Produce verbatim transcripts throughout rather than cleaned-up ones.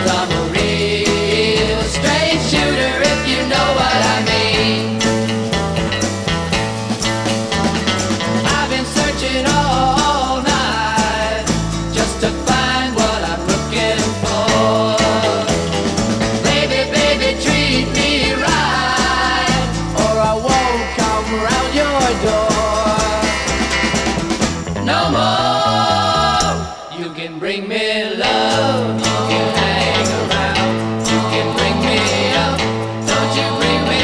I'm a real straight shooter, if you know what I mean. I've been searching all night just to find what I'm looking for. Baby, baby, treat me right, or I won't come round your door. No more. You can bring me love, you can hang around, you can bring me up, don't you bring me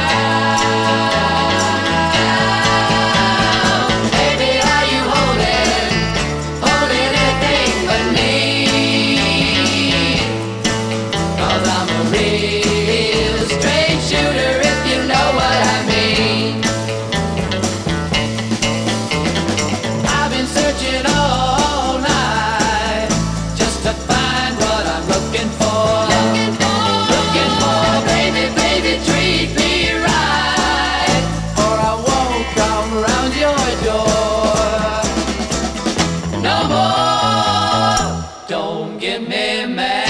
down. Baby, are you holding, holding anything but me? 'Cause I'm a real straight shooter, if you know what I mean. I've been searching all night just to find what I'm looking for. Looking for, looking for, baby, baby, treat me right, or I won't come round your door. No more, don't get me mad.